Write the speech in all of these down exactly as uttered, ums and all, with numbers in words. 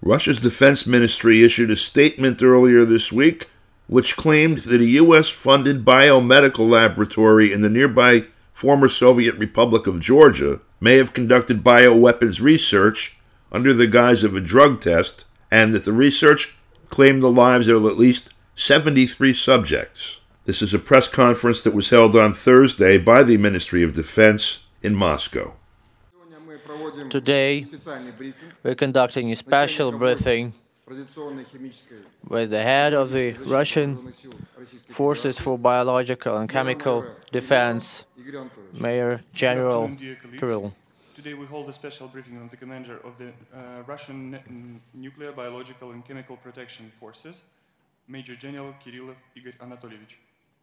Russia's defense ministry issued a statement earlier this week which claimed that a U S-funded biomedical laboratory in the nearby former Soviet Republic of Georgia may have conducted bioweapons research under the guise of a drug test, and that the research claimed the lives of at least seventy-three subjects. This is a press conference that was held on Thursday by the Ministry of Defense in Moscow. Today, we're conducting a special briefing with the head of the Russian Forces for Biological and Chemical Defense, Major General Kirill. Today we hold a special briefing on the commander of the uh, Russian N Nuclear, Biological and Chemical Protection Forces, Major General Kirillov Igor Anatolievich.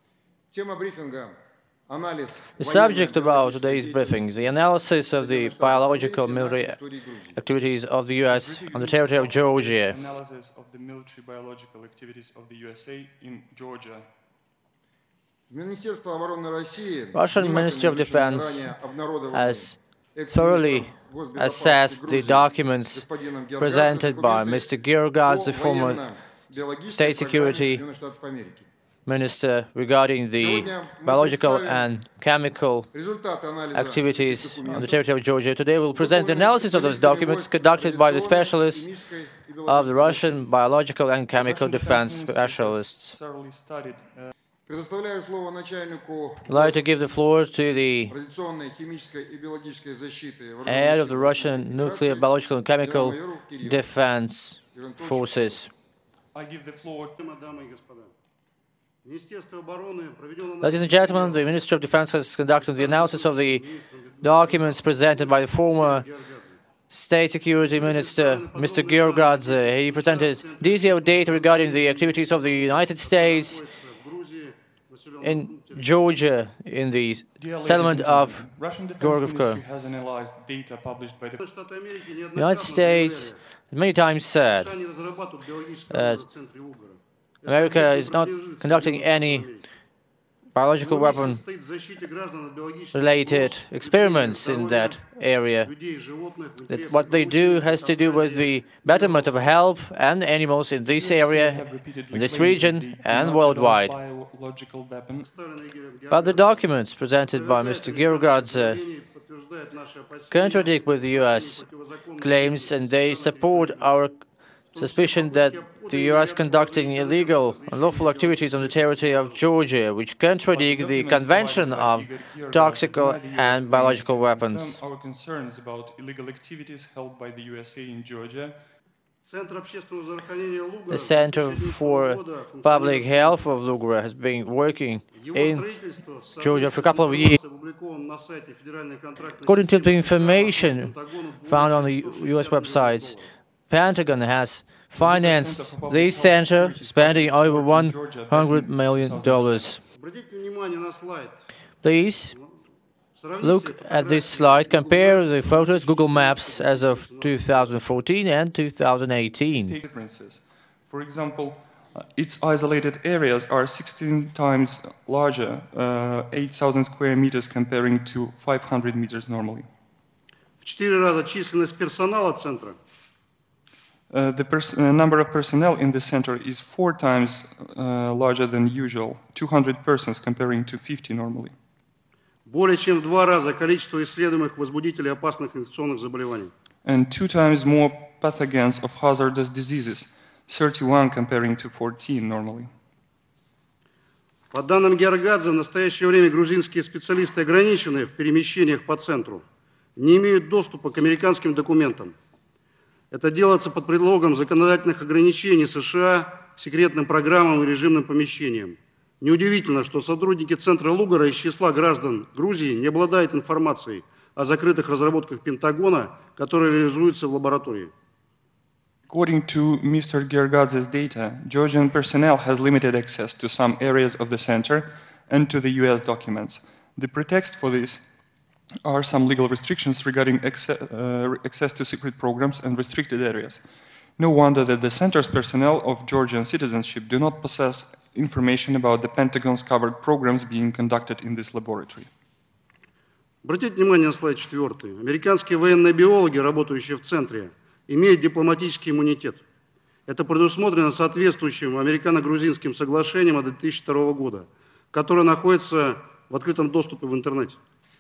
The subject about today's briefing is the analysis of the biological military activities of the U S on the territory of Georgia. Analysis of the military biological activities of the U S A in Georgia. Russian Ministry of Defense has thoroughly assessed the documents presented by Mister Georgadze, former State Security Minister, regarding the biological and chemical activities on the territory of Georgia. Today we'll present the analysis of those documents conducted by the specialists of the Russian Biological and Chemical Defense Specialists. I'd like to give the floor to the head of the Russian Nuclear, Biological and Chemical Defense Forces. I give the floor to Ladies and gentlemen, the Ministry of Defense has conducted the analysis of the documents presented by the former State Security Minister, Mister Georgadze. He presented detailed data regarding the activities of the United States in Georgia, in the settlement of Gorgovka. The United States many times said that America is not conducting any biological weapon-related experiments in that area. That what they do has to do with the betterment of health and animals in this area, in this region, and worldwide. But the documents presented by Mister Georgadze contradict with the U S claims, and they support our suspicion that the U S conducting illegal, unlawful activities on the territory of Georgia, which contradict the Convention of Toxic and Biological Weapons. Our concerns about illegal activities held by the U S A in Georgia. The Center for Public Health of Lugra has been working in Georgia for a couple of years. According to the information found on the U S websites, Pentagon has financed this center, spending over one hundred million dollars. Please look at this slide. Compare the photos, Google Maps, as of two thousand fourteen and two thousand eighteen. Differences. For example, uh, its isolated areas are sixteen times larger, uh, eight thousand square meters comparing to five hundred meters normally. Uh, the pers uh, number of personnel in the center is four times uh, larger than usual, two hundred persons comparing to fifty normally. And two times more pathogens of hazardous diseases, thirty-one comparing to fourteen normally. По данным Георгадзе, в настоящее время грузинские специалисты ограничены в перемещениях по центру, не имеют доступа к американским документам. Это делается под предлогом законодательных ограничений США к секретным программам и режимным помещениям. Неудивительно, что сотрудники Центра Лугара из числа граждан Грузии не обладают информацией о закрытых разработках Пентагона, которые реализуются в лаборатории. According to Mister Georgadze's data, Georgian personnel has limited access to some areas of the center and to the U S documents. The pretext for this are some legal restrictions regarding access, uh, access to secret programs and restricted areas. No wonder that the center's personnel of Georgian citizenship do not possess information about the Pentagon's covered programs being conducted in this laboratory. Обратите внимание на слайд четвертый. Американские военные биологи, работающие в центре, имеют дипломатический иммунитет. Это предусмотрено соответствующим американо-грузинским соглашением от две тысячи второго года, которое находится в открытом доступе в интернете.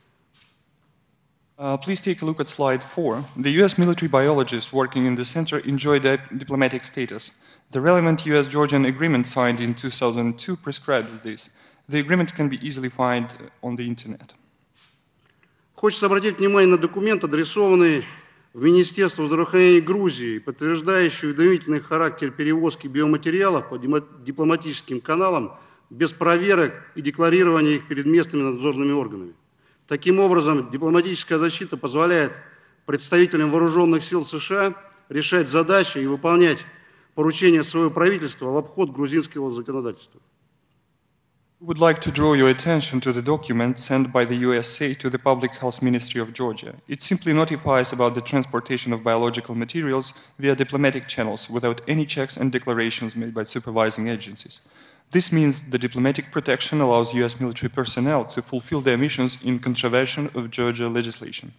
Uh, please take a look at slide four. The U S military biologists working in the center enjoy the diplomatic status. The relevant U S Georgian agreement signed in two thousand two prescribes this. The agreement can be easily found on the internet. Хочется обратить внимание на документ, адресованный в Министерство здравоохранения Грузии, подтверждающий удивительный характер перевозки биоматериалов по дипломатическим каналам без проверок и декларирования их перед местными надзорными органами. Таким образом, дипломатическая защита позволяет представителям вооруженных сил США решать задачи и выполнять поручения своего правительства в обход грузинского законодательства. We would like to draw your attention to the document sent by the U S A to the Public Health Ministry of Georgia. It simply notifies about the transportation of biological materials via diplomatic channels without any checks and declarations made by supervising agencies. This means the diplomatic protection allows U S military personnel to fulfill their missions in contravention of Georgia legislation.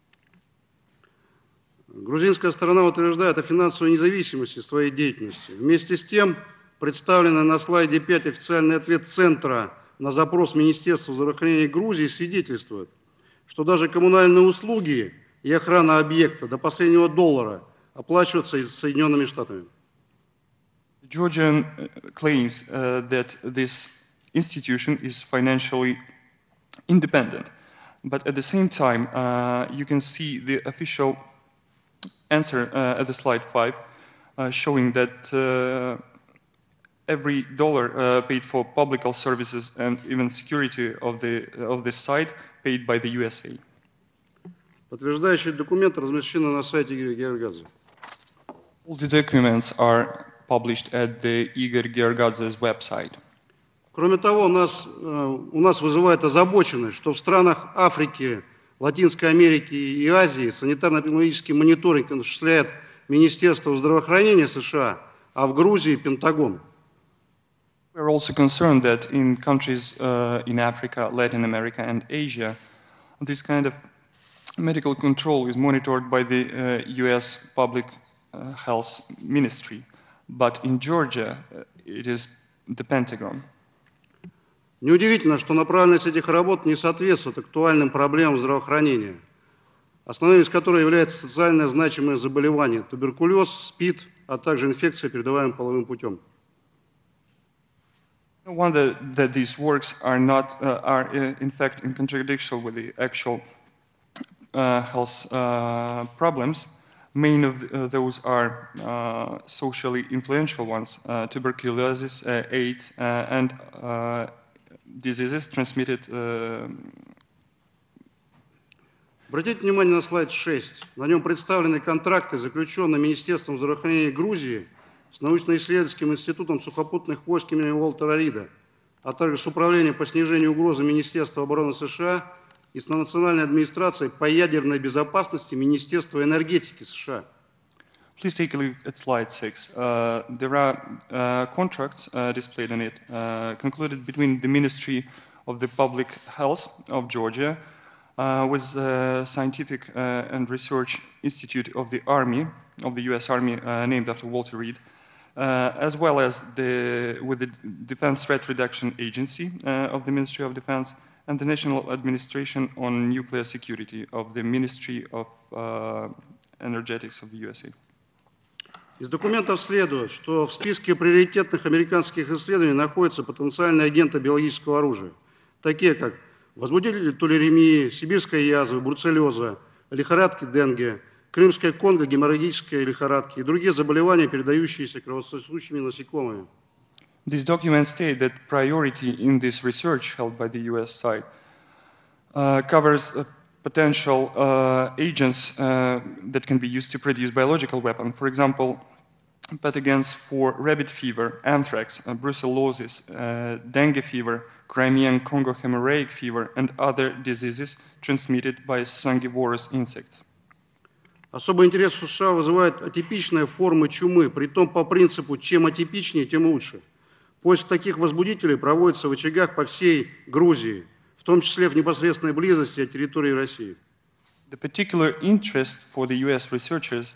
Грузинская сторона утверждает о финансовой независимости своей деятельности. Вместе с тем, представленный на слайде пять официальный ответ Центра на запрос Министерства здравоохранения Грузии свидетельствует, что даже коммунальные услуги и охрана объекта до последнего доллара оплачиваются Соединенными Штатами. Georgian claims uh, that this institution is financially independent, but at the same time, uh, you can see the official answer uh, at the slide five, uh, showing that uh, every dollar uh, paid for public health services and even security of the of this site paid by the U S A. Подтверждающие документы размещены на сайте Георгадзе. All the documents are published at the Igor Gergadze's website. Кроме того, нас, у нас вызывает озабоченность, что в странах Африки, Латинской Америки и Азии санитарно-эпидемиологический мониторинг осуществляет Министерство здравоохранения США, а в Грузии – Пентагон. We're also concerned that in countries uh, in Africa, Latin America, and Asia, this kind of medical control is monitored by the uh, U S Public uh, Health Ministry. But in Georgia, uh, it is the Pentagon. Неудивительно, что направленность этих работ не соответствует актуальным проблемам здравоохранения, основными из которых является социально значимое заболевание, туберкулез, СПИД, а также инфекция, передаваемая половым путем. No wonder that these works are not uh, are uh, in fact in contradiction with the actual uh, health uh, problems. Main of the, uh, those are uh, socially influential ones: uh, tuberculosis, uh, AIDS, uh, and uh, diseases transmitted. Uh... Обратите внимание на слайд шесть. На нем представлены контракты, заключенные Министерством здравоохранения Грузии с научно-исследовательским институтом сухопутных войск имени Уолтера Рида, а также с Управлением по снижению угрозы Министерства обороны США и с Национальной администрацией по ядерной безопасности Министерства энергетики США. Please take a look at slide six. Uh, there are uh, contracts uh, displayed in it, uh, concluded between the Ministry of the Public Health of Georgia uh, with the Scientific uh, and Research Institute of the Army, of the U S Army, uh, named after Walter Reed, uh, as well as the, with the Defense Threat Reduction Agency uh, of the Ministry of Defense and the National Administration on Nuclear Security of the Ministry of uh, Energetics of the U S A. Из документов следует, что в списке приоритетных американских исследований находятся потенциальные агенты биологического оружия, такие как возбудители тулеремии, сибирской язвы, бруцеллеза, лихорадки Денге, Крымская Конго, геморрагическая лихорадки и другие заболевания, передающиеся кровососущими насекомыми. These documents state that priority in this research held by the U S side uh, covers uh, potential uh, agents uh, that can be used to produce biological weapons. For example, pathogens for rabbit fever, anthrax, uh, brucellosis, uh, dengue fever, Crimean Congo hemorrhagic fever, and other diseases transmitted by sangivorous insects. Особый интерес в США вызывает атипичные формы чумы, притом по принципу «чем атипичнее, тем лучше». Поиск таких возбудителей проводится в очагах по всей Грузии, в том числе в непосредственной близости от территории России. The particular interest for the U S researchers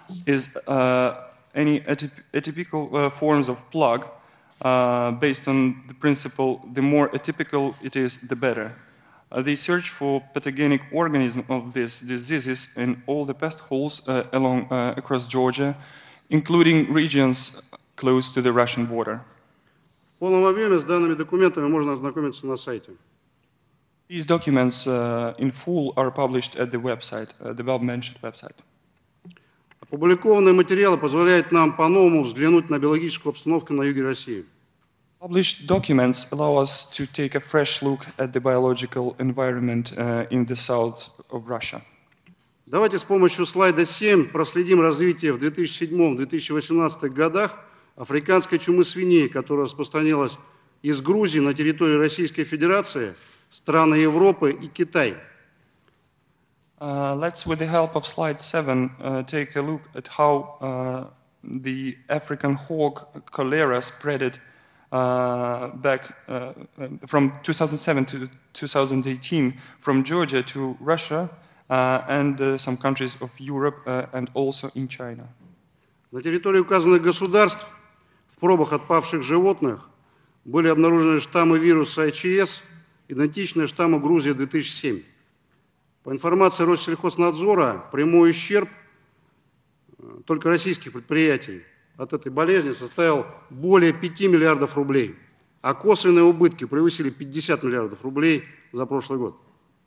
is uh, any atyp atypical uh, forms of plague uh, based on the principle the more atypical it is, the better. Uh, they search for pathogenic organisms of these diseases in all the pest holes uh, along uh, across Georgia, including regions close to the Russian border. В полном объеме с данными документами можно ознакомиться на сайте. These documents uh, in full are published at the website, uh, the above-mentioned website. Опубликованные материалы позволяют нам по-новому взглянуть на биологическую обстановку на юге России. Published documents allow us to take a fresh look at the biological environment uh, in the south of Russia. Давайте с помощью слайда семь проследим развитие в две тысячи седьмом — две тысячи восемнадцатом годах африканской чумы свиней, которая распространилась из Грузии на территорию Российской Федерации, страны Европы и Китай. Uh, let's, with the help of slide seven, uh, take a look at how uh, the African hog cholera spreaded uh, back uh, from two thousand seven to two thousand eighteen from Georgia to Russia uh, and uh, some countries of Europe uh, and also in China. На территории указанных государств в пробах отпавших животных были обнаружены штаммы вируса эйч эс, идентичные штамму Грузии две тысячи семь. По информации Россельхознадзора, прямой ущерб только российских предприятий от этой болезни составил более пяти миллиардов рублей, а косвенные убытки превысили пятьдесят миллиардов рублей за прошлый год.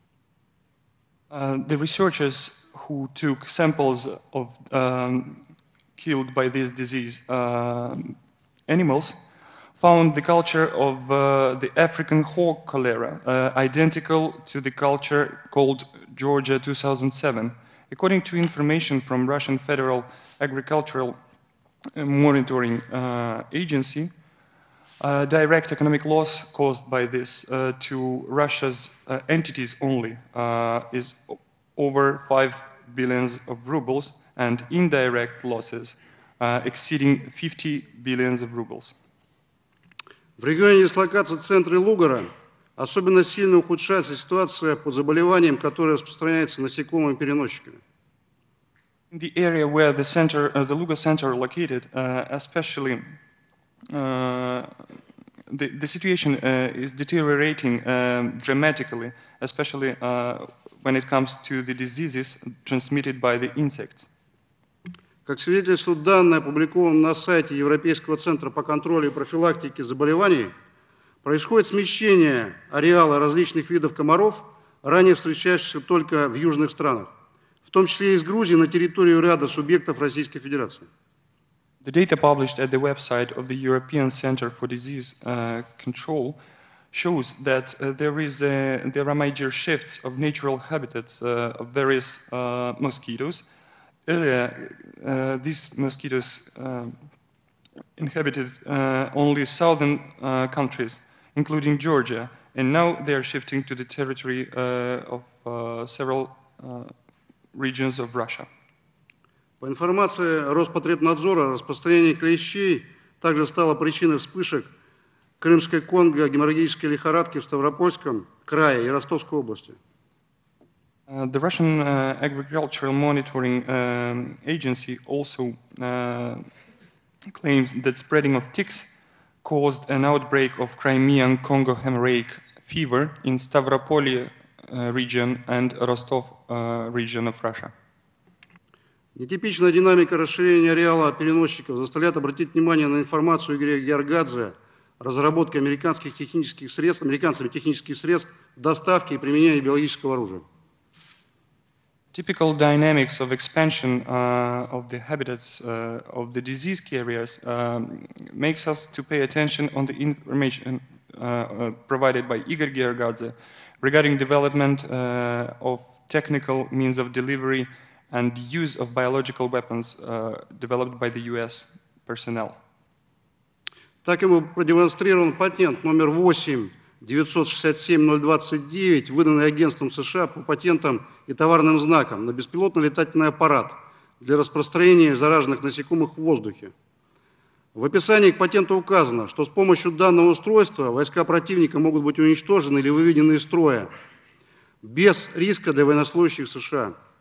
Uh, the researchers who took samples of um, killed by this disease uh, animals found the culture of uh, the African hog cholera uh, identical to the culture called Georgia two thousand seven. According to information from Russian Federal Agricultural Monitoring uh, Agency, uh, direct economic loss caused by this uh, to Russia's uh, entities only uh, is over five billions of rubles, and indirect losses uh, exceeding fifty billions of rubles. В регионе дислокации центра Лугара особенно сильно ухудшается ситуация по заболеваниям, которые распространяются насекомыми-переносчиками. In the area where the center, uh, the Luga center located, uh, especially uh, the, the situation uh, is deteriorating um, dramatically, especially uh, when it comes to the diseases transmitted by the insects. Как свидетельствуют данные, опубликованные на сайте Европейского центра по контролю и профилактике заболеваний, происходит смещение ареала различных видов комаров, ранее встречающихся только в южных странах, в том числе и из Грузии на территорию ряда субъектов Российской Федерации. The data published at the website of the European Center for Disease uh, Control shows that uh, there, is a, there are major shifts of natural habitats uh, of various uh, mosquitoes. Earlier, uh, these mosquitoes uh, inhabited uh, only southern uh, countries, including Georgia, and now they are shifting to the territory uh, of uh, several uh, regions of Russia. По информации Роспотребнадзора, распространение клещей также стало причиной вспышек Крымской Конго, геморрагической лихорадки в Ставропольском крае и Ростовской области. Uh, the Russian uh, Agricultural Monitoring um, Agency also uh, claims that spreading of ticks caused an outbreak of Crimean Congo hemorrhagic fever in Stavropol uh, region and Rostov uh, region of Russia. Нетипичная динамика расширения ареала переносчиков заставляет обратить внимание на информацию Игоря Георгадзе о разработке американских технических средств, американцами технических средств доставки и применения биологического оружия. Typical dynamics of expansion uh, of the habitats uh, of the disease carriers um, makes us to pay attention on the information uh, uh, provided by Igor Geragadze regarding development uh, of technical means of delivery and use of biological weapons uh, developed by the U S personnel. Так ему продемонстрирован патент номер восемь девятьсот шестьдесят семь ноль двадцать девять, выданный агентством США по патентам и товарным знакам на беспилотный летательный аппарат для распространения зараженных насекомых в воздухе. В описании к патенту указано, что с помощью данного устройства войска противника могут быть уничтожены или выведены из строя без риска для военнослужащих США.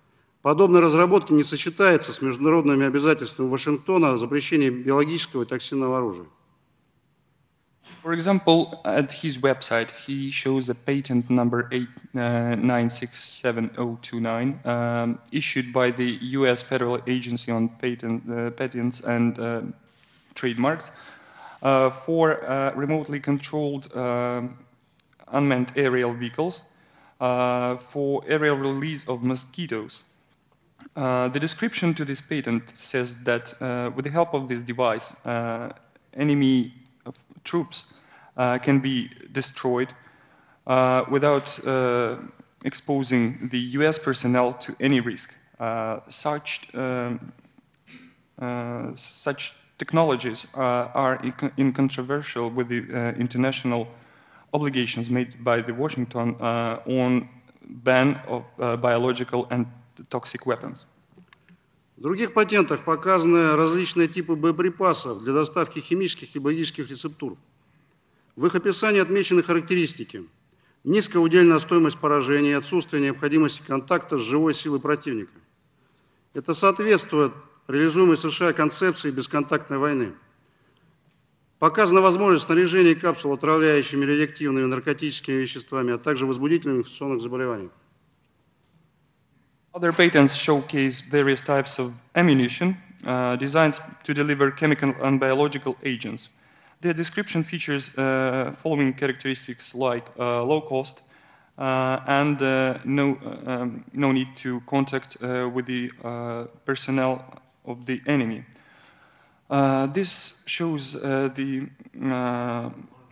подобные разработки не сочетаются с международными обязательствами Вашингтона о запрещении биологического и токсинного оружия. For example, at his website, he shows a patent number eight nine six seven zero two nine um, issued by the U S Federal Agency on Patent, uh, Patents and uh, Trademarks uh, for uh, remotely controlled uh, unmanned aerial vehicles uh, for aerial release of mosquitoes. Uh, the description to this patent says that uh, with the help of this device, uh, enemy of troops uh, can be destroyed uh, without uh, exposing the U S personnel to any risk. Uh, such, um, uh, such technologies uh, are incontrovertible with the uh, international obligations made by the Washington uh, on ban of uh, biological and toxic weapons. В других патентах показаны различные типы боеприпасов для доставки химических и биологических рецептур. В их описании отмечены характеристики: низкая удельная стоимость поражения и отсутствие необходимости контакта с живой силой противника. Это соответствует реализуемой США концепции бесконтактной войны. Показана возможность снаряжения капсул отравляющими радиоактивными наркотическими веществами, а также возбудителями инфекционных заболеваний. Other patents showcase various types of ammunition uh, designed to deliver chemical and biological agents. Their description features uh, following characteristics like uh, low cost uh, and uh, no, uh, um, no need to contact uh, with the uh, personnel of the enemy. Uh, this shows uh, the uh,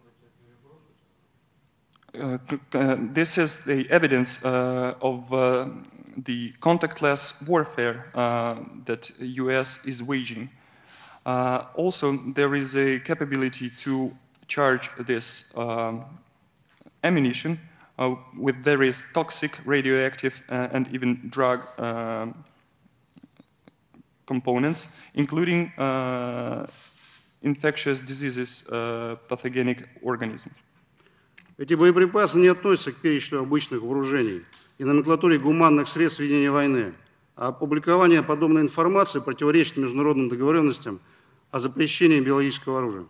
uh, uh, this is the evidence uh, of uh, the contactless warfare uh, that U S is waging. Uh, also, there is a capability to charge this um, ammunition uh, with various toxic, radioactive, uh, and even drug uh, components, including uh, infectious diseases, uh, pathogenic organisms. Эти боеприпасы не относятся к перечню обычных вооружений и номенклатуре гуманных средств ведения войны, а опубликование подобной информации противоречит международным договоренностям о запрещении биологического оружия.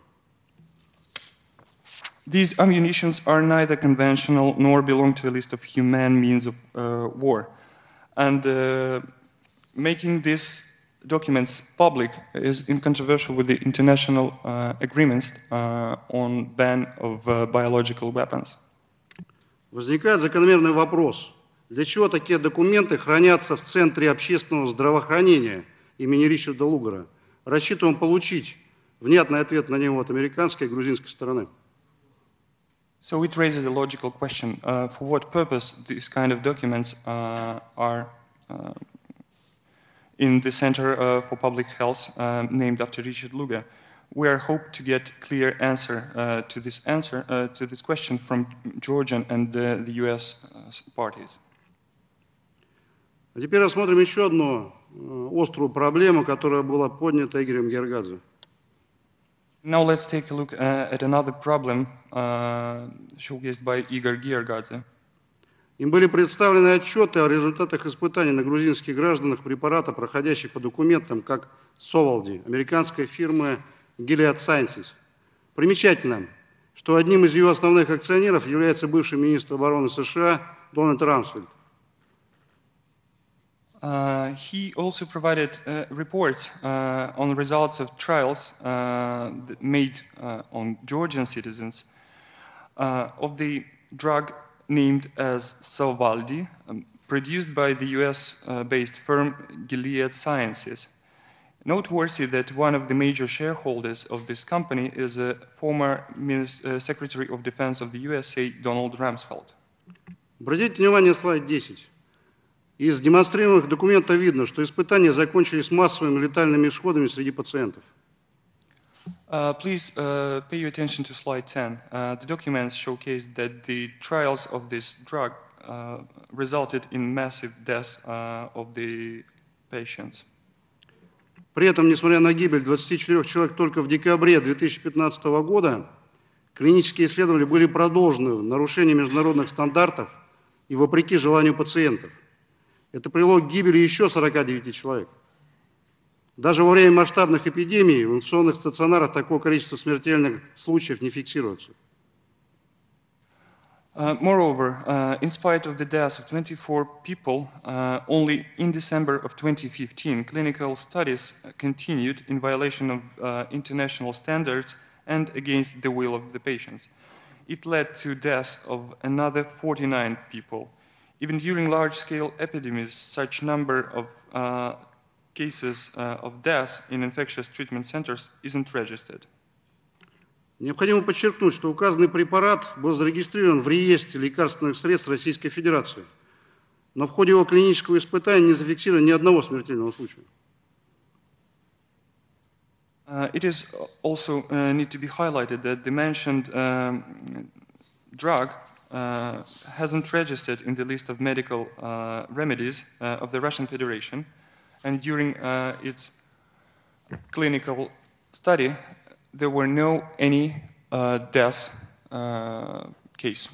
These ammunitions are neither conventional nor belong to a list of humane means of uh, war, and uh, making these documents public is incontrovertible with the international uh, agreements uh, on ban of uh, biological weapons. Возникает закономерный вопрос: для чего такие документы хранятся в Центре общественного здравоохранения имени Ричарда Лугара? Рассчитываем получить внятный ответ на него от американской и грузинской стороны. So it raises a logical question: uh, for what purpose these kind of documents uh, are uh, in the Center uh, for Public Health, uh, named after Richard Lugar? We are hope to get clear answer uh, to this answer uh, to this question from Georgian and uh, the U S uh, parties. А теперь рассмотрим еще одну острую проблему, которая была поднята Игорем Георгадзе. Now let's take a look uh, at another problem uh, showcased by Igor Giergadze. Им были представлены отчеты о результатах испытаний на грузинских гражданах препарата, проходящих по документам как Совалди, американской фирмы Gilead Sciences. Примечательно, что одним из ее основных акционеров является бывший министр обороны США Дональд Рамсфельд. Uh, he also provided uh, reports uh, on results of trials uh, made uh, on Georgian citizens uh, of the drug named as Sovaldi, um, produced by the U S-based uh, firm Gilead Sciences. Noteworthy that one of the major shareholders of this company is a former Minister, uh, Secretary of Defense of the U S A, Donald Rumsfeld. Обратите внимание на слайд десять. Из демонстрируемых документов видно, что испытания закончились массовыми летальными исходами среди пациентов. Uh, please uh, pay your attention to slide ten. Uh, the documents showcase that the trials of this drug uh, resulted in massive deaths uh, of the patients. При этом, несмотря на гибель двадцати четырёх человек только в декабре две тысячи пятнадцатого года, клинические исследования были продолжены в нарушении международных стандартов и вопреки желанию пациентов. Это привело к гибели еще сорока девяти человек. Даже во время масштабных эпидемий в инфекционных стационарах такое количество смертельных случаев не фиксируется. Uh, moreover, uh, in spite of the deaths of twenty-four people, uh, only in December of twenty fifteen, clinical studies continued in violation of uh, international standards and against the will of the patients. It led to deaths of another forty-nine people. Even during large-scale epidemics, such number of uh, cases uh, of deaths in infectious treatment centers isn't registered. Необходимо подчеркнуть, что указанный препарат был зарегистрирован в реестре лекарственных средств Российской Федерации, но в ходе его клинического испытания не зафиксировано ни одного смертельного случая. Uh, it is also uh, need to be highlighted that the mentioned um, drug uh, hasn't registered in the list of medical uh, remedies uh, of the Russian Federation, and during uh, its clinical study, there were no any uh, deaths uh, case.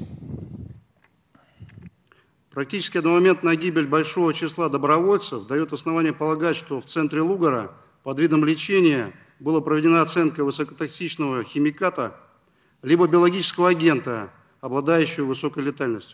Практически одномоментная гибель большого числа добровольцев дает основание полагать, что в центре Лугара под видом лечения была проведена оценка высокотоксичного химиката либо биологического агента, обладающего высокой летальностью.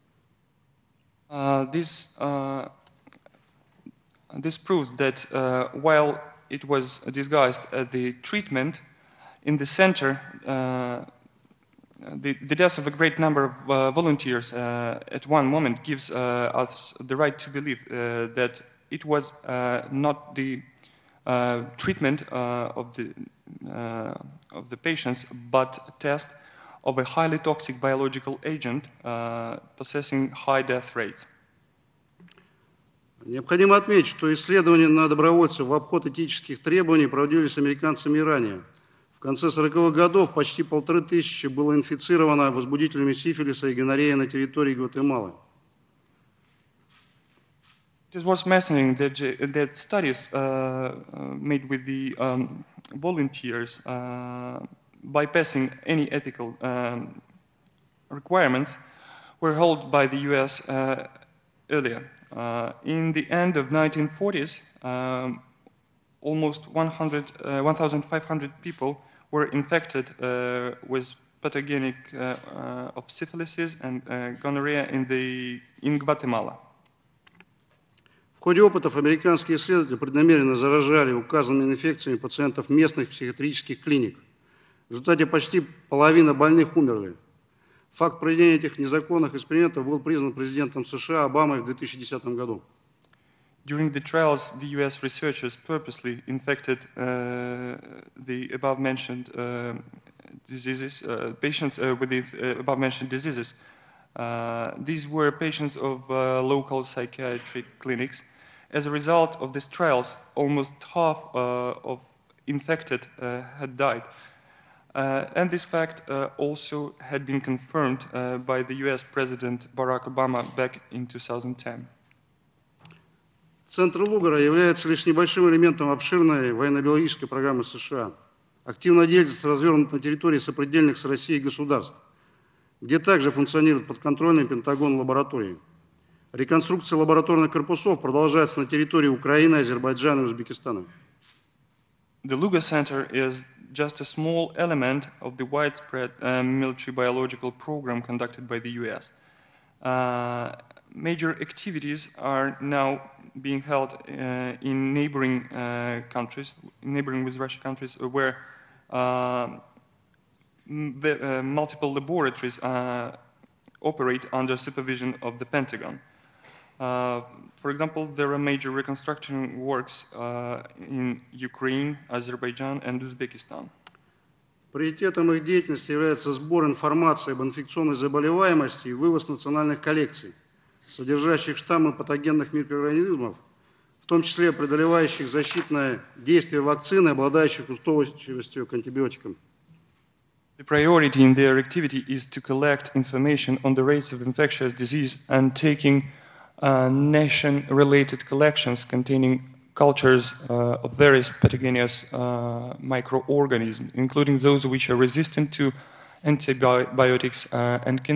Uh, this, uh, this proves that uh, while it was disguised as the treatment, in the center, uh, the, the death of a great number of uh, volunteers uh, at one moment gives uh, us the right to believe uh, that it was uh, not the uh, treatment uh, of, the, uh, of the patients, but a test of a highly toxic biological agent uh, possessing high death rates. Необходимо отметить, что исследования на добровольцев в обход этических требований проводились американцами и ранее. В конце сороковых годов почти полторы тысячи было инфицировано возбудителями сифилиса и гонореи на территории Гватемалы. It is worth mentioning that, that studies uh, made with the um, volunteers uh, bypassing any ethical um, requirements were held by the U S uh, earlier. Uh, in the end of nineteen forties, um, almost one thousand five hundred people were infected uh, with pathogenic uh, uh, of syphilis and uh, gonorrhea in, the, in Guatemala. В ходе опытов американские исследователи преднамеренно заражали указанными инфекциями пациентов местных психиатрических клиник. В результате почти половина больных умерли. Факт проведения этих незаконных экспериментов был признан президентом США Обамой в две тысячи десятом году. During the trials, the U S researchers purposely infected uh, the above-mentioned uh, diseases, uh, patients uh, with the uh, above-mentioned diseases. Uh, these were patients of uh, local psychiatric clinics. As a result of these trials, almost half uh, of infected uh, had died. Uh, and this fact uh, also had been confirmed uh, by the U S President Barack Obama back in two thousand ten. Центр Лугара является лишь небольшим элементом обширной военно-биологической программы США. Активная деятельность развернута на территории сопредельных с Россией государств, где также функционируют подконтрольные Пентагону лаборатории. Реконструкция лабораторных корпусов продолжается на территории Украины, Азербайджана и Узбекистана. The Lugar Center is just a small element of the widespread uh, military biological program conducted by the U S. Uh, major activities are now being held uh, in neighboring uh, countries, neighboring with Russia countries, where uh, the, uh, multiple laboratories uh, operate under supervision of the Pentagon. Uh, for example, there are major reconstruction works uh, in Ukraine, Azerbaijan, and Uzbekistan. Приоритетом их деятельности является сбор информации об инфекционной заболеваемости и вывоз национальных коллекций, содержащих штаммы патогенных микроорганизмов, в том числе преодолевающих защитное действие вакцины, обладающих устойчивостью к антибиотикам. The priority in their activity is to collect information on the rates of infectious disease and taking uh, nation-related collections containing cultures uh, of various pathogenous uh, microorganisms, including those which are resistant to antibiotics uh, and can be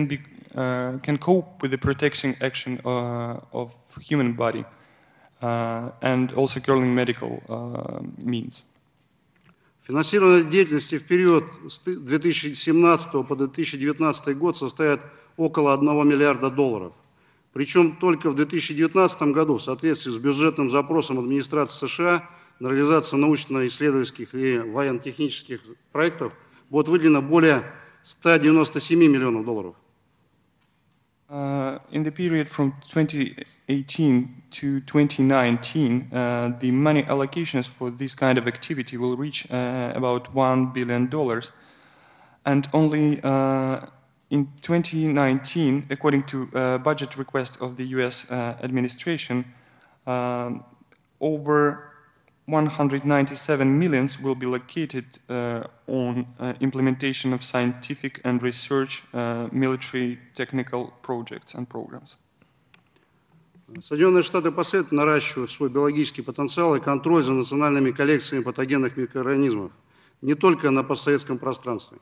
uh, can cope with the protecting action uh, of human body uh, and also current medical uh, means. Финансирование деятельности в период с две тысячи семнадцатого по две тысячи девятнадцатый год составит около одного миллиарда долларов. Причем только в две тысячи девятнадцатом году в соответствии с бюджетным запросом администрации США на реализацию научно-исследовательских и военно-технических проектов будет выделено более ста девяноста семи миллионов долларов. Uh, in the period from twenty eighteen to twenty nineteen, uh, the money allocations for this kind of activity will reach uh, about one billion dollars. And only uh, in twenty nineteen, according to a budget request of the U S uh, administration, um, over one hundred ninety-seven millions will be allocated uh, on uh, implementation of scientific and research, uh, military technical projects and programs. Соединенные Штаты последовательно наращивают свой биологический потенциал и контроль за национальными коллекциями патогенных микроорганизмов, не только на постсоветском пространстве.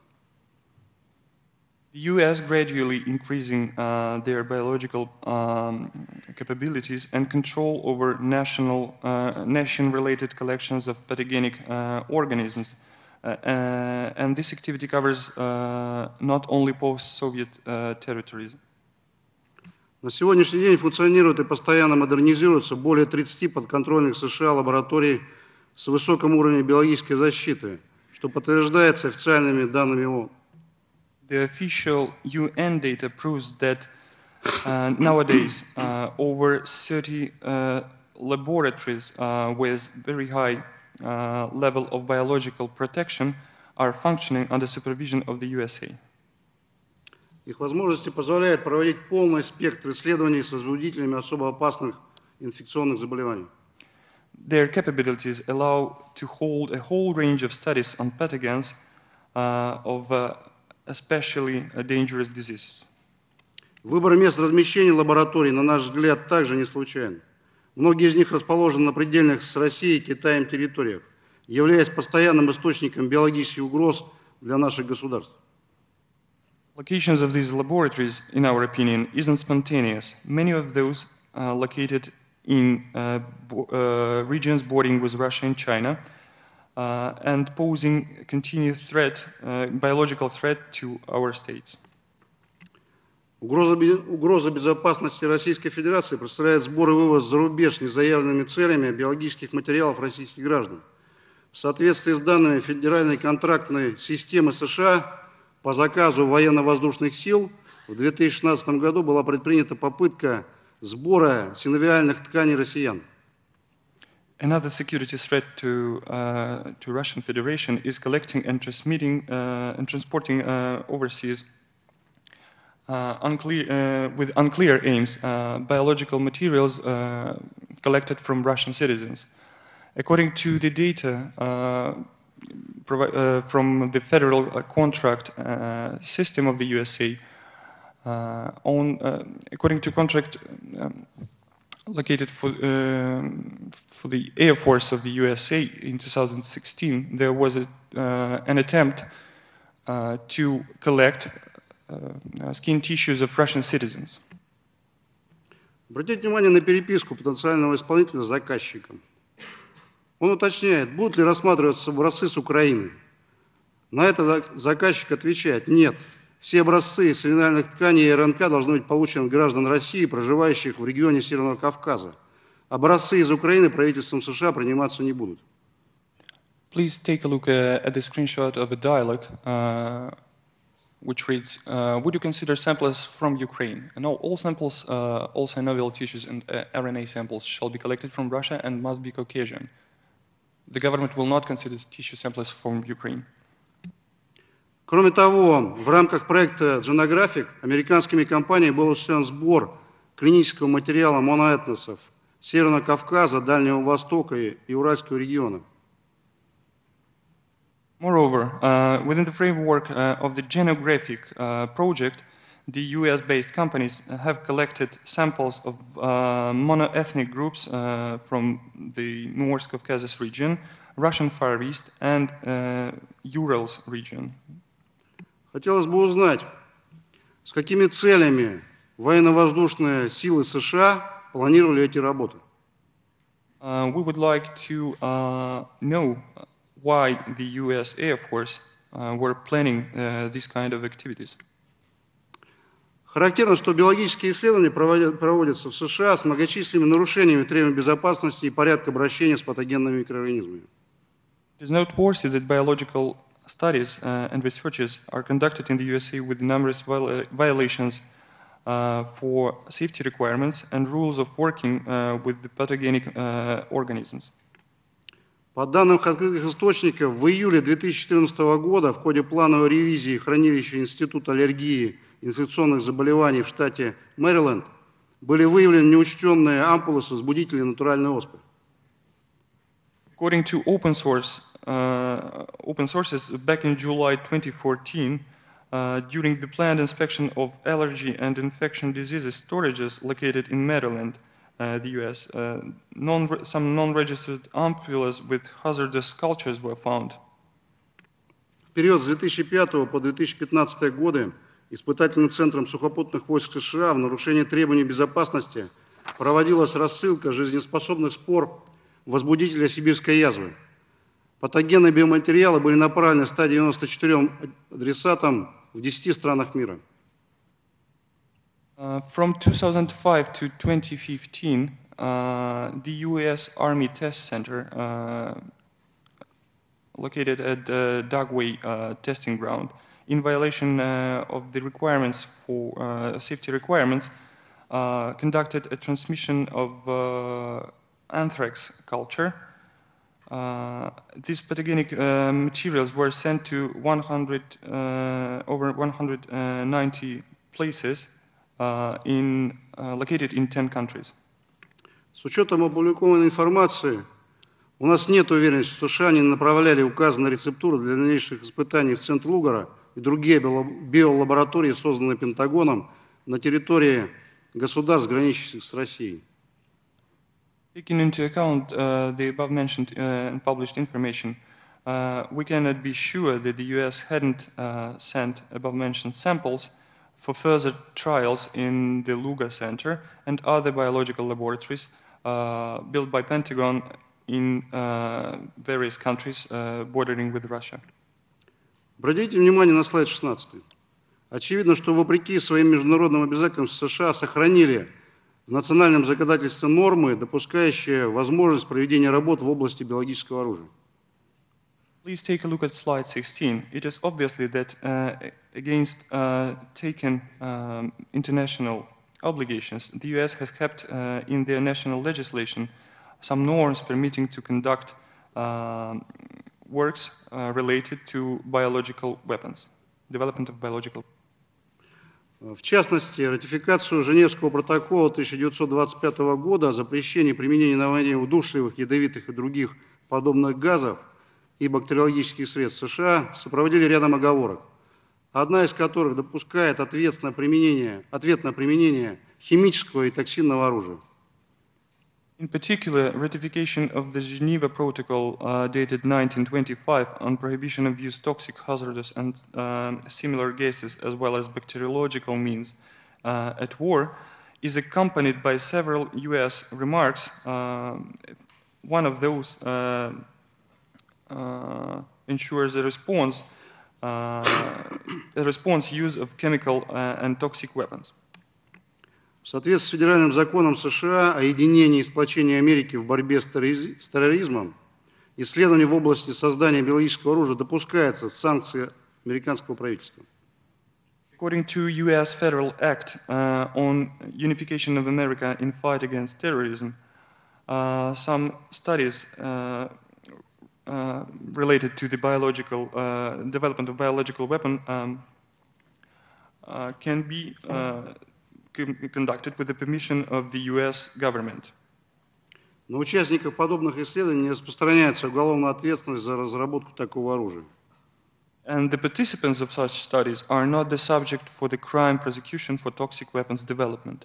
The U S gradually increasing uh, their biological um, capabilities and control over national, uh, nation-related collections of pathogenic uh, organisms. Uh, uh, and this activity covers uh, not only post-Soviet uh, territories. На сегодняшний день функционируют и постоянно модернизируются более тридцати подконтрольных США лабораторий с высоким уровнем биологической защиты, что подтверждается официальными данными ООН. The official U N data proves that uh, nowadays uh, over thirty uh, laboratories uh, with very high uh, level of biological protection are functioning under supervision of the U S A. Их возможности позволяют проводить полный спектр исследований с возбудителями особо опасных инфекционных заболеваний. Their capabilities allow to hold a whole range of studies on pathogens uh, of uh, especially uh, dangerous diseases. Выбор мест размещения лабораторий, на наш взгляд, также не случайен. Многие из них расположены на предельных с Россией и Китаем территориях, являясь постоянным источником биологических угроз для наших государств. Locations of these laboratories, in our opinion, isn't spontaneous. Many of those uh, located in uh, bo uh, regions bordering with Russia and China, uh, and posing a continued threat, uh, biological threat to our states. Угроза, угроза безопасности Российской Федерации представляет сбор и вывоз за рубеж незаявленными целями биологических материалов российских граждан. В соответствии с данными Федеральной контрактной системы США по заказу военно-воздушных сил в две тысячи шестнадцатом году была предпринята попытка сбора синовиальных тканей россиян. Another security threat to, uh, to Russian Federation is collecting and transmitting uh, and transporting uh, overseas uh, unclear, uh, with unclear aims uh, biological materials uh, collected from Russian citizens. According to the data uh, uh, from the federal uh, contract uh, system of the U S A, uh, on, uh, according to contract um, located for, uh, for the Air Force of the U S A in two thousand sixteen, there was a, uh, an attempt uh, to collect uh, skin tissues of Russian citizens. Обратите внимание на переписку потенциального исполнителя с заказчиком. Он уточняет, будут ли рассматриваться образцы с Украины. На это заказчик отвечает, нет. Все образцы синовиальных тканей и РНК должны быть получены от граждан России, проживающих в регионе Северного Кавказа. Образцы из Украины правительством США приниматься не будут. Please take a look uh, at the screenshot of a dialogue uh, which reads, uh, would you consider samples from Ukraine? No, all samples, uh, all synovial tissues and uh, R N A samples shall be collected from Russia and must be Caucasian. The government will not consider tissue samples from Ukraine. Кроме того, в рамках проекта Genographic американскими компаниями был осуществлен сбор клинического материала моноэтносов Северного Кавказа, Дальнего Востока и Уральского региона. Moreover, uh, within the framework uh, of the Genographic uh, project, the U S-based companies have collected samples of uh, monoethnic groups uh, from the North Caucasus region, Russian Far East, and uh, Urals region. Хотелось бы узнать, С какими целями военно-воздушные силы США планировали эти работы? Uh, we would like to uh, know why the U S Air Force uh, were planning uh, these kind of activities. Характерно, что биологические исследования проводятся в США с многочисленными нарушениями требований безопасности и порядка обращения с патогенными микроорганизмами. It is noteworthy that biological studies uh, and researches are conducted in the U S A with numerous viola violations uh, for safety requirements and rules of working uh, with the pathogenic uh, organisms. По данным открытых источников, в июле две тысячи четырнадцатого года в ходе плановой ревизии хранилища Института аллергии и инфекционных заболеваний в штате Мэриленд были выявлены неучтенные ампулы с возбудителем натуральной оспы. According to open source, uh, open sources, back in July twenty fourteen, uh, during the planned inspection of allergy and infection diseases storages located in Maryland, uh, the U S, uh, non some non-registered ampoules with hazardous cultures were found. В период с две тысячи пятого по две тысячи пятнадцатый годы испытательным центром сухопутных войск США в нарушение требований безопасности проводилась рассылка жизнеспособных спор возбудителя сибирской язвы. Патогенные биоматериалы были направлены ста девяноста четырем адресатам в десяти странах мира. Uh, from two thousand five to twenty fifteen, uh, the U S Army Test Center, uh, located at the Dugway uh, testing ground, in violation uh, of the requirements for uh, safety requirements, uh, conducted a transmission of uh, anthrax culture. Uh, these pathogenic uh, materials were sent to one hundred, uh, over one hundred ninety places uh, in, uh, located in ten countries. С учетом опубликованной информации, у нас нет уверенности, что США не направляли указанные рецептуры для дальнейших испытаний в центр Лугара и другие биолаборатории, созданные Пентагоном на территории государств, граничащих с Россией. Taking into account uh, the above-mentioned uh, and published information, uh, we cannot be sure that the U S hadn't uh, sent above-mentioned samples for further trials in the Lugar Center and other biological laboratories uh, built by Pentagon in uh, various countries uh, bordering with Russia. Обратите внимание на слайд шестнадцатый. Очевидно, что вопреки своим международным обязательствам США сохранили в национальном законодательстве нормы, допускающие возможность проведения работ в области биологического оружия. Please take a look at slide sixteen. It is obviously that uh, against uh, taken um, international obligations, the U S has kept uh, in their national legislation some norms permitting to conduct uh, works uh, related to biological weapons, development of biological weapons. В частности, ратификацию Женевского протокола тысяча девятьсот двадцать пятого года о запрещении применения на войне удушливых, ядовитых и других подобных газов и бактериологических средств США сопроводили рядом оговорок, одна из которых допускает ответственное применение, ответное применение химического и токсинного оружия. In particular, ratification of the Geneva Protocol uh, dated nineteen twenty-five on prohibition of use toxic, hazardous, and um, similar gases as well as bacteriological means uh, at war is accompanied by several U S remarks. Uh, one of those uh, uh, ensures a response, uh, a response use of chemical uh, and toxic weapons. В соответствии с федеральным законом США о единении и сплочении Америки в борьбе с терроризмом, исследование в области создания биологического оружия допускается с санкций американского правительства. According to U S Federal Act uh, on Unification of America in Fight Against Terrorism, uh, some studies uh, uh, related to the biological uh, development of biological weapon um, uh, can be uh, conducted with the permission of the U S government. На участников подобных исследований не распространяется уголовная ответственность за разработку такого оружия. And the participants of such studies are not the subject for the crime prosecution for toxic weapons development.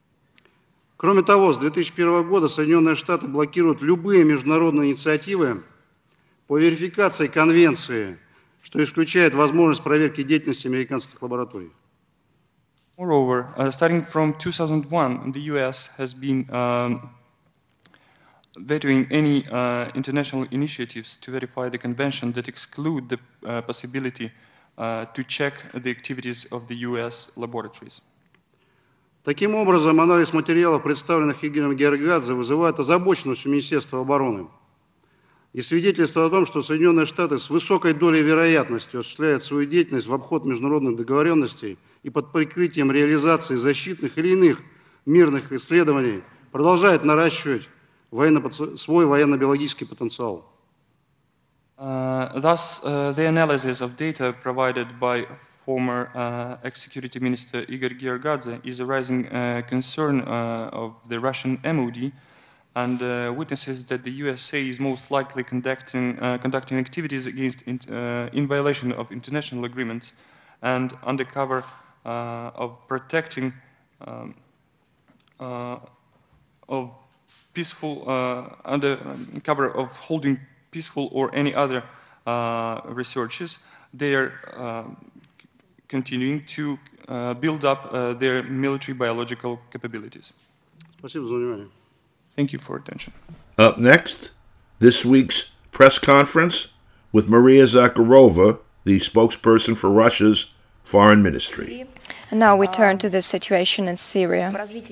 Кроме того, с две тысячи первого года Соединенные Штаты блокируют любые международные инициативы по верификации конвенции, что исключает возможность проверки деятельности американских лабораторий. Moreover, uh, starting from two thousand one, the U S has been um, vetoing any uh, international initiatives to verify the convention that exclude the uh, possibility uh, to check the activities of the U S laboratories. Таким образом, анализ материалов, представленных Игорем Георгадзе, вызывает озабоченность у Министерства обороны и свидетельство о том, что Соединенные Штаты с высокой долей вероятности осуществляют свою деятельность в обход международных договоренностей и под прикрытием реализации защитных или иных мирных исследований продолжают наращивать военно, свой военно-биологический потенциал. Uh, thus, uh, the analysis of data provided by former uh, ex-security minister Igor Georgadze is a rising uh, concern uh, of the Russian M O D and uh, witnesses that the U S A is most likely conducting, uh, conducting activities against in, uh, in violation of international agreements and under cover uh, of protecting um, uh, of peaceful, uh, under cover of holding peaceful or any other uh, researches, they are uh, continuing to uh, build up uh, their military biological capabilities. Thank you for attention. Up next, this week's press conference with Maria Zakharova, the spokesperson for Russia's foreign ministry. And now we turn to the situation in Syria.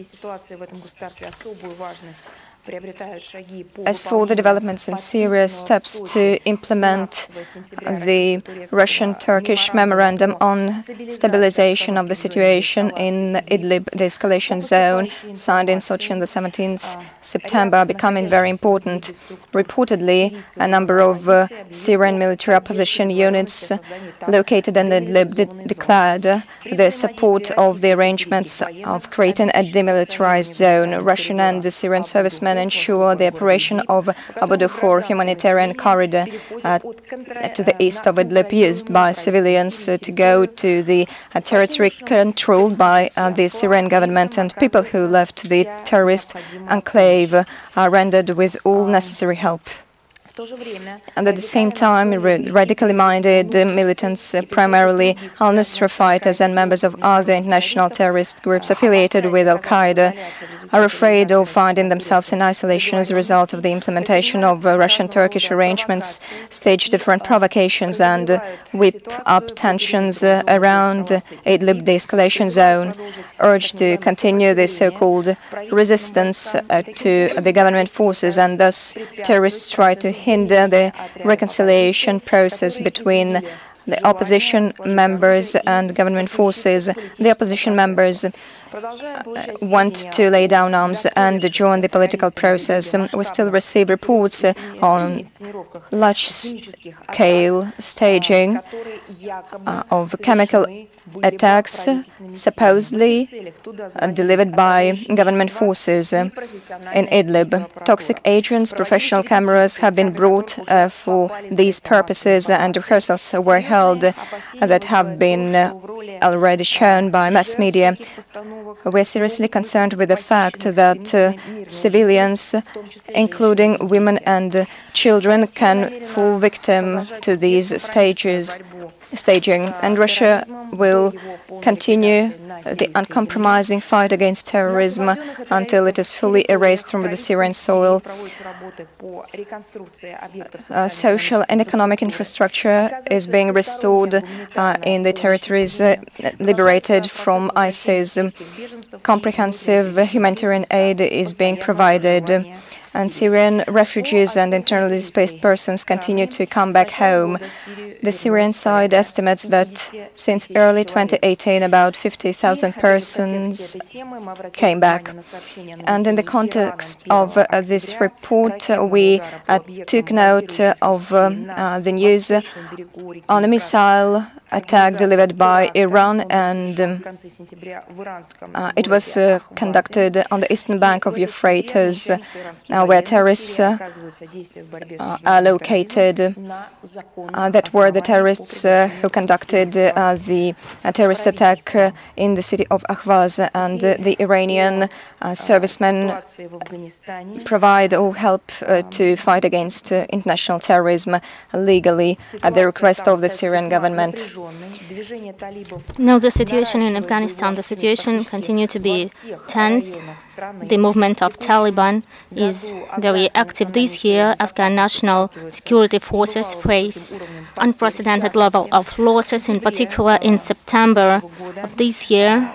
As for the developments in Syria, steps to implement the Russian-Turkish memorandum on stabilization of the situation in Idlib, the escalation zone, signed in Sochi on the seventeenth of September, are becoming very important. Reportedly, a number of uh, Syrian military opposition units uh, located in Idlib de declared uh, their support of the arrangements of creating a demilitarized zone. Russian and the Syrian servicemen ensure the operation of Abu Dukhur humanitarian corridor uh, to the east of Idlib, used by civilians uh, to go to the uh, territory controlled by uh, the Syrian government, and people who left the terrorist enclave are rendered with all necessary help. And at the same time, radically minded uh, militants, uh, primarily al-Nusra fighters and members of other international terrorist groups affiliated with al-Qaeda, are afraid of finding themselves in isolation as a result of the implementation of uh, Russian-Turkish arrangements, stage different provocations and uh, whip up tensions uh, around uh, Idlib de-escalation zone, urged to continue the so-called resistance uh, to the government forces, and thus terrorists try to hinder the reconciliation process between the opposition members and government forces. The opposition members uh, want to lay down arms and join the political process. Um, we still receive reports uh, on large-scale staging uh, of chemical attacks, uh, supposedly uh, delivered by government forces uh, in Idlib. Toxic agents, professional cameras have been brought uh, for these purposes, and rehearsals were held uh, that have been uh, already shown by mass media. We are seriously concerned with the fact that uh, civilians, including women and uh, children, can fall victim to these stages. Staging, and Russia will continue the uncompromising fight against terrorism until it is fully erased from the Syrian soil. Uh, social and economic infrastructure is being restored uh, in the territories uh, liberated from ISIS. Comprehensive humanitarian aid is being provided, and Syrian refugees and internally displaced persons continue to come back home. The Syrian side estimates that since early twenty eighteen, about fifty thousand persons came back. And in the context of uh, this report, uh, we uh, took note uh, of um, uh, the news on a missile attack delivered by Iran, and um, uh, it was uh, conducted on the eastern bank of Euphrates, uh, where terrorists uh, uh, are located. Uh, that were the terrorists uh, who conducted uh, the uh, terrorist attack uh, in the city of Ahvaz, and uh, the Iranian uh, servicemen provide all help uh, to fight against uh, international terrorism legally at the request of the Syrian government. Now the situation in Afghanistan, the situation continues to be tense. The movement of Taliban is very active this year. Afghan national security forces face unprecedented level of losses, in particular in September of this year.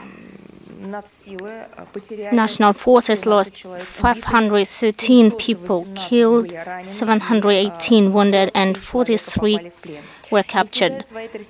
National forces lost five hundred thirteen people killed, seven hundred eighteen wounded, and forty-three were captured.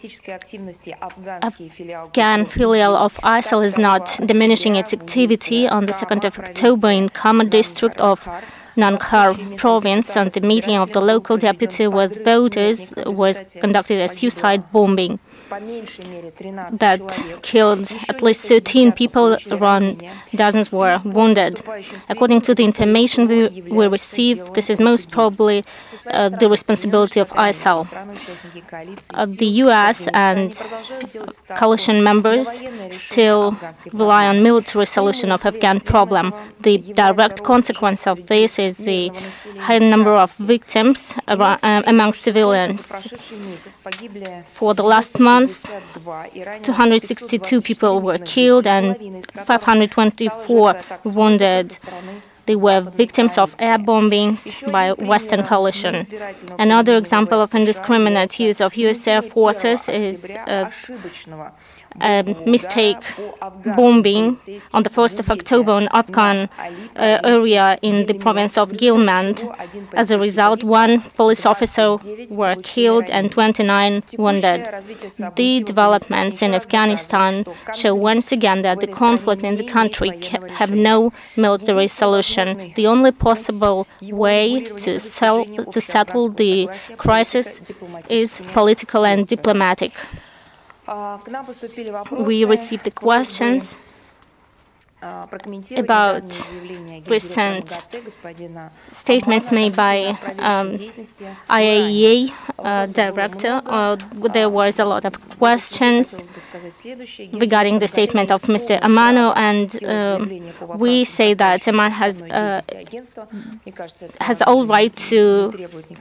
Afghan filial of ISIL is not diminishing its activity. On the second of October in Kama district of Nangarhar province, and the meeting of the local deputy with voters was conducted a suicide bombing that killed at least thirteen people, around dozens were wounded. According to the information we, we received, this is most probably uh, the responsibility of ISIL. Uh, the U S and coalition members still rely on military solution of Afghan problem. The direct consequence of this is the high number of victims around, uh, among civilians. For the last month, two hundred sixty-two people were killed and five hundred twenty-four wounded. They were victims of air bombings by Western coalition. Another example of indiscriminate use of U S Air forces is uh, a mistake bombing on the first of October in Afghan uh, area in the province of Gilmand. As a result, one police officer were killed and twenty-nine wounded. The developments in Afghanistan show once again that the conflict in the country have no military solution. The only possible way to, sell, to settle the crisis is political and diplomatic. We received the questions about recent statements made by um, I A E A uh, director. Uh, there was a lot of questions regarding the statement of Mister Amano, and uh, we say that Amman has uh, has all right to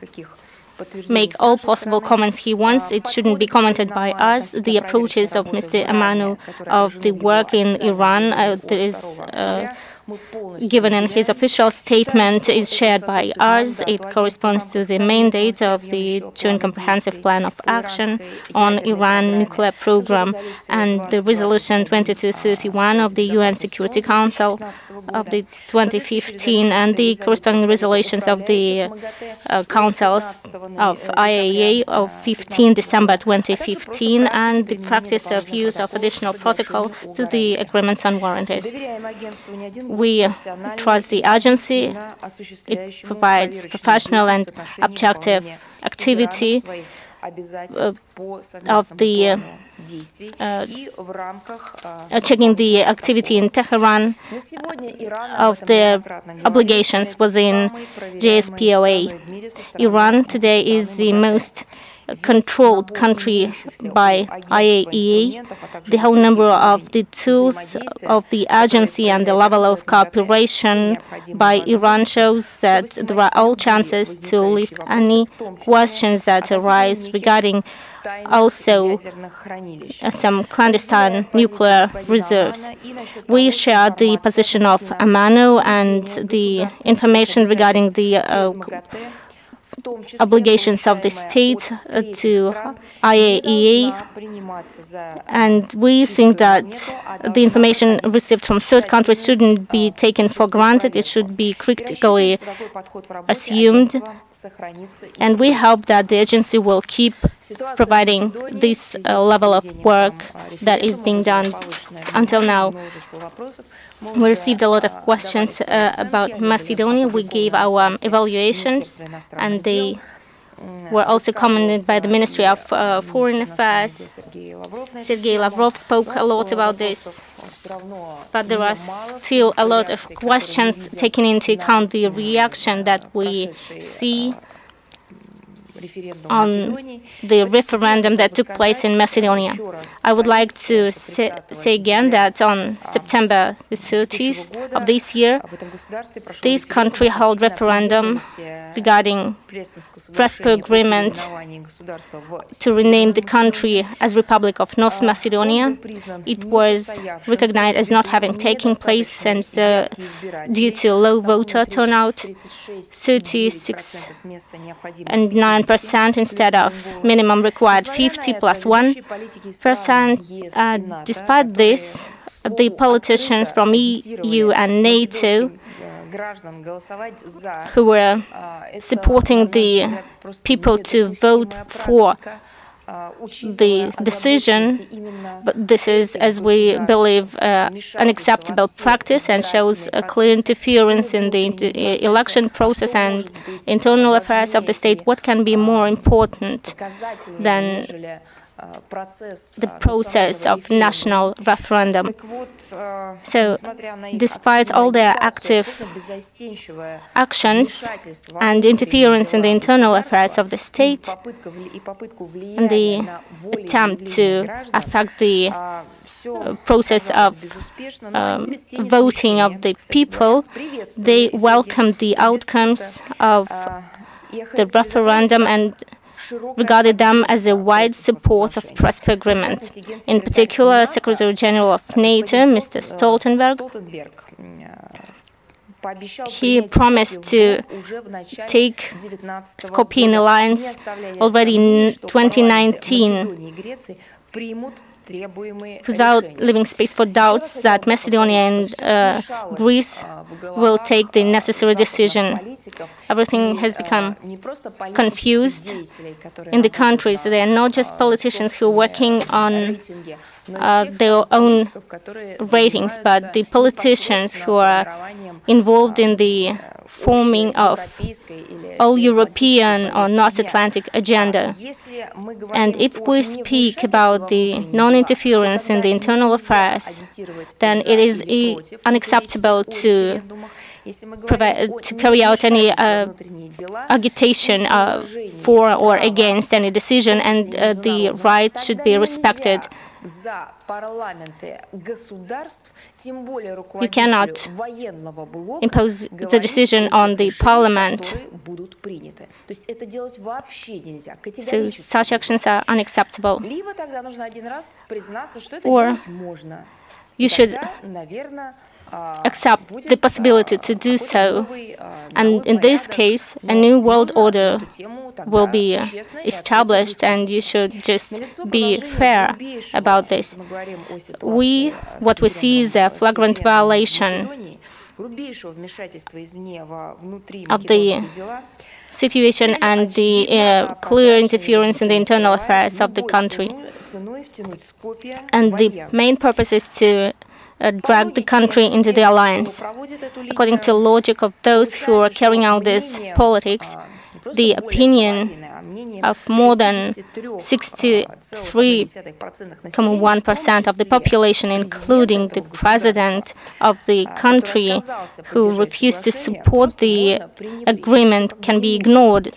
make all possible comments he wants. It shouldn't be commented by us. The approaches of Mister Amano of the work in Iran uh, that is uh, given in his official statement is shared by us. It corresponds to the mandate of the Joint Comprehensive Plan of Action on Iran nuclear program and the resolution twenty-two thirty-one of the U N Security Council of the twenty fifteen and the corresponding resolutions of the uh, councils of I A E A of fifteenth December twenty fifteen and the practice of use of additional protocol to the agreements on warranties. We trust the agency. It provides professional and objective activity uh, of the uh, uh, uh, checking the activity in Tehran of the obligations within J S P O A. Iran today is the most controlled country by I A E A. The whole number of the tools of the agency and the level of cooperation by Iran shows that there are all chances to lift any questions that arise regarding also uh, some clandestine nuclear reserves. We share the position of Amano and the information regarding the uh, obligations of the state uh, to I A E A, and we think that the information received from third countries shouldn't be taken for granted. It should be critically assumed, and we hope that the agency will keep providing this uh, level of work that is being done until now. We received a lot of questions uh, about Macedonia. We gave our um, evaluations, and they were also commented by the Ministry of uh, Foreign Affairs. Sergei Lavrov spoke a lot about this, but there are still a lot of questions taking into account the reaction that we see on the referendum that took place in Macedonia. I would like to say, say again that on September the thirtieth of this year, this country held referendum regarding Prespa agreement to rename the country as Republic of North Macedonia. It was recognized as not having taken place, and uh, due to low voter turnout, thirty-six and nine percent instead of minimum required fifty plus one percent. Uh, despite this, the politicians from E U and NATO who were supporting the people to vote for the decision, but this is, as we believe, uh, unacceptable practice and shows a clear interference in the election process and internal affairs of the state. What can be more important than the process of national referendum? So, despite all their active actions and interference in the internal affairs of the state and the attempt to affect the uh, process of um, voting of the people, they welcomed the outcomes of the referendum and regarded them as a wide support of Prespa agreement. In particular, Secretary General of NATO, Mister Stoltenberg, he promised to take Skopje in alliance already in twenty nineteen, without leaving space for doubts that Macedonia and uh, Greece will take the necessary decision. Everything has become confused in the countries. They are not just politicians who are working on uh, their own ratings, but the politicians who are involved in the forming of all-European or North Atlantic agenda. And if we speak about the non-interference in the internal affairs, then it is uh, unacceptable to provide, to carry out any uh, agitation uh, for or against any decision, and uh, the right should be respected. You cannot impose the decision on the parliament. So such actions are unacceptable. Or you should accept the possibility to do so, and in this case a new world order will be established, and you should just be fair about this. We, what we see is a flagrant violation of the situation and the uh, clear interference in the internal affairs of the country. And the main purpose is to Uh, drag the country into the alliance. According to the logic of those who are carrying out this politics, the opinion of more than sixty-three point one percent of the population, including the president of the country who refused to support the agreement, can be ignored.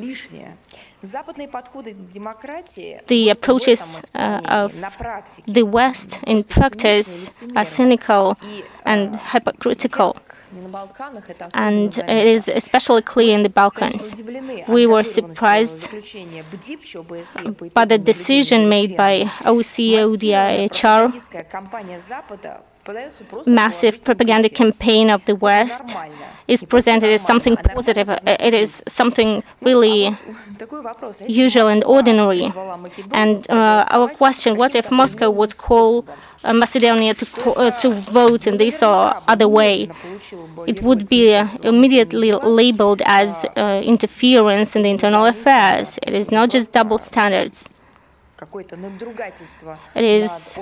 The approaches uh, of the West in practice are cynical and hypocritical, and it is especially clear in the Balkans. We were surprised by the decision made by O S C E O D I H R. Massive propaganda campaign of the West is presented as something positive. It is something really usual and ordinary. And uh, our question, what if Moscow would call uh, Macedonia to, uh, to vote in this or other way? It would be uh, immediately labeled as uh, interference in the internal affairs. It is not just double standards. It is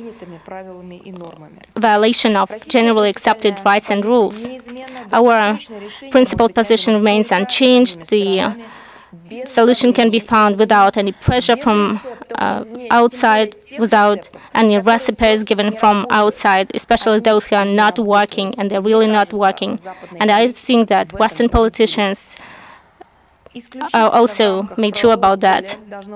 violation of generally accepted rights and rules. Our principal position remains unchanged. The solution can be found without any pressure from uh, outside, without any recipes given from outside, especially those who are not working, and they're really not working. And I think that Western politicians are also made sure about that.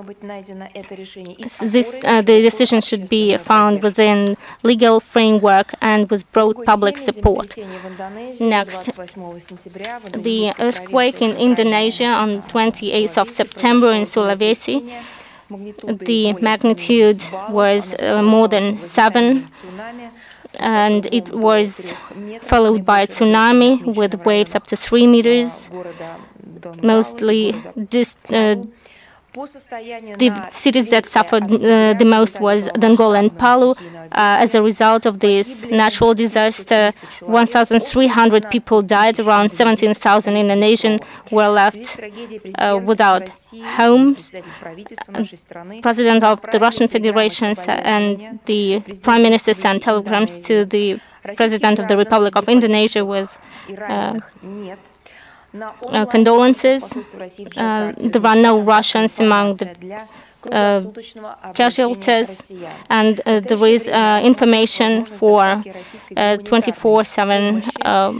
This, uh, the decision should be found within legal framework and with broad public support. Next, the earthquake in Indonesia on twenty-eighth of September in Sulawesi. The magnitude was uh, more than seven, and it was followed by a tsunami with waves up to three meters. Mostly, this, uh, the cities that suffered uh, the most was Donggala and Palu. Uh, as a result of this natural disaster, one thousand three hundred people died, around seventeen thousand Indonesians were left uh, without homes. President of the Russian Federation and the Prime Minister sent telegrams to the President of the Republic of Indonesia with uh, Uh, condolences. Uh, there are no Russians among the uh, casualties, and uh, there is uh, information for twenty-four seven uh,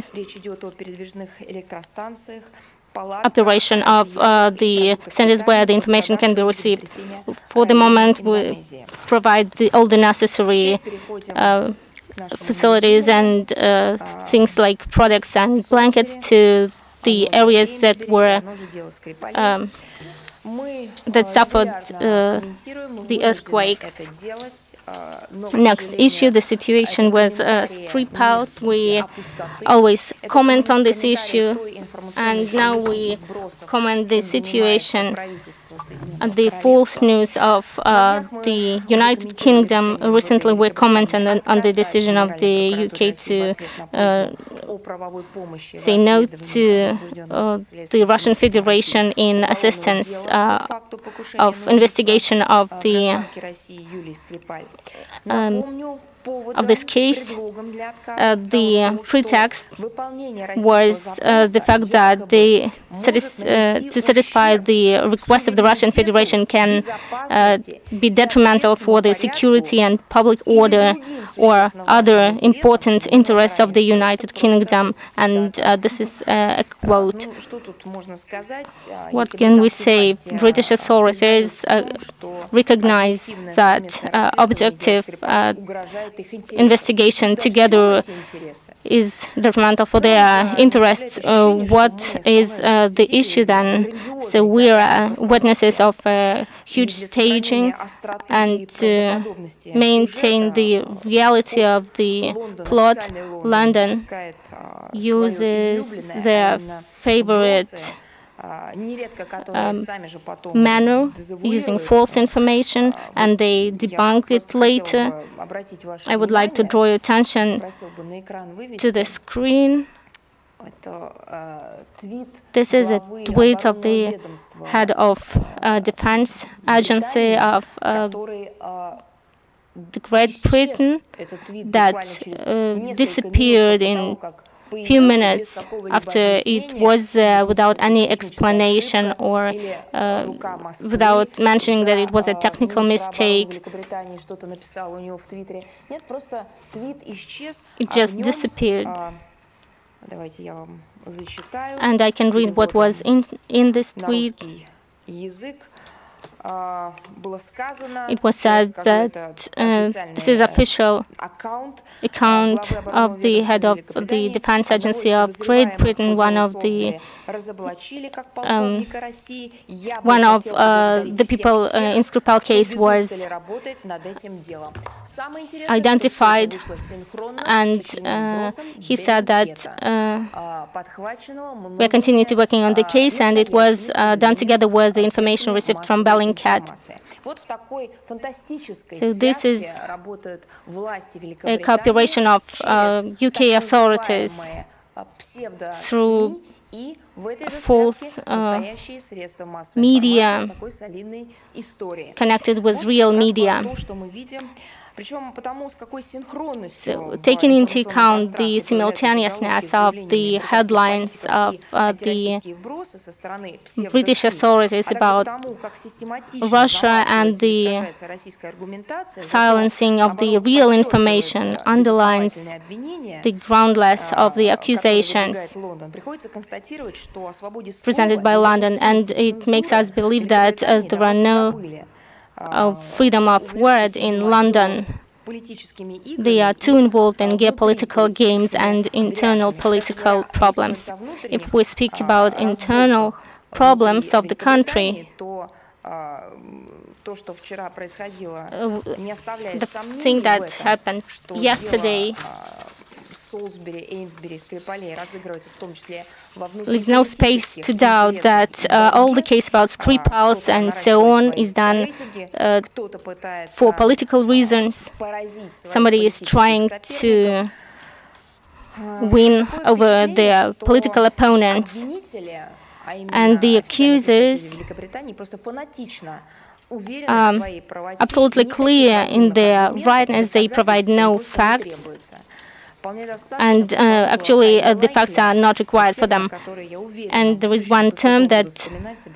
operation of uh, the centers where the information can be received. For the moment, we provide the, all the necessary uh, facilities and uh, things like products and blankets to the areas that were um, that suffered uh, the earthquake. Next issue, the situation with uh, Skripal. We always comment on this issue, and now we comment the situation and the false news of uh, the United Kingdom. Recently, we commented on, on the decision of the U K to uh, say no to uh, the Russian Federation in assistance uh, of investigation of the um, of this case. Uh, the pretext was uh, the fact that they satis uh, to satisfy the request of the Russian Federation can uh, be detrimental for the security and public order or other important interests of the United Kingdom, and uh, this is uh, a quote. What can we say? British authorities uh, recognize that uh, objective uh, investigation together is detrimental for their interests. Uh, what is uh, the issue then? So we are uh, witnesses of a huge staging, and to maintain the reality of the plot, London uses their favorite Um, manner, using false information, and they debunk it later. I would like to draw your attention to the screen. This is a tweet of the head of uh, Defense Agency of uh, the Great Britain that uh, disappeared in few minutes after it was there, without any explanation or uh, without mentioning that it was a technical mistake. It just disappeared. And I can read what was in, in this tweet. It was said that uh, this is official account of the head of the Defense Agency of Great Britain, one of the um, one of uh, the people uh, in Skripal case was identified, and uh, he said that uh, we are continuing to working on the case, and it was uh, done together with the information received from Bellingcat. So this is a cooperation of uh, U K authorities through false uh, media connected with real media. So, taking into account the simultaneousness of the headlines of uh, the British authorities about Russia and the silencing of the real information underlines the groundless of the accusations presented by London, and it makes us believe that uh, there are no uh, freedom of word in London. They are too involved in geopolitical games and internal political problems. If we speak about internal problems of the country, uh, the thing that happened yesterday leaves no space to doubt that uh, all the case about Skripals and so on is done uh, for political reasons. Somebody is trying to win over their political opponents, and the accusers um, absolutely clear in their rightness. They provide no facts, and uh, actually uh, the facts are not required for them. And there is one term that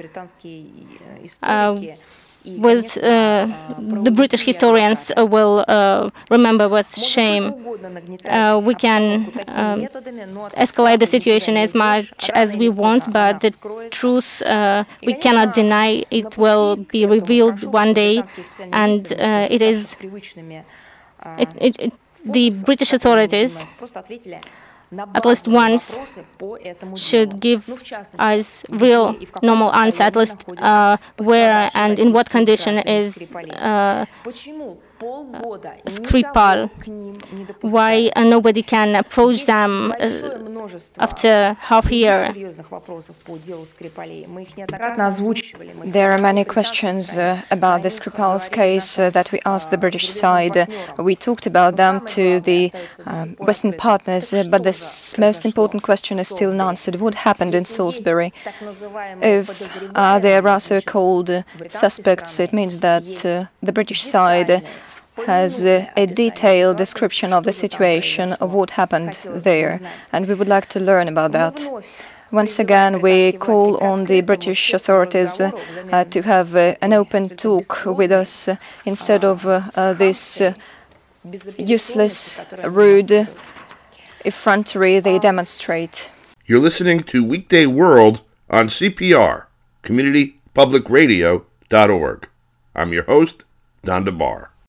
uh, with uh, the British historians uh, will uh, remember with shame. Uh, we can um, escalate the situation as much as we want, but the truth uh, we cannot deny. It will be revealed one day, and uh, it is it, it, it, the British authorities at least once should give us real normal answer, at least uh, where and in what condition is uh, Skripal, why uh, nobody can approach them uh, after half a year. There are many questions uh, about the Skripal's case uh, that we asked the British side. Uh, we talked about them to the uh, Western partners, uh, but the most important question is still unanswered. What happened in Salisbury? If uh, there are so-called uh, suspects, it means that uh, the British side uh, has uh, a detailed description of the situation, of what happened there, and we would like to learn about that. Once again, we call on the British authorities uh, uh, to have uh, an open talk with us uh, instead of uh, uh, this uh, useless, rude effrontery they demonstrate. You're listening to Weekday World on C P R, community public radio dot org. I'm your host, Don DeBar.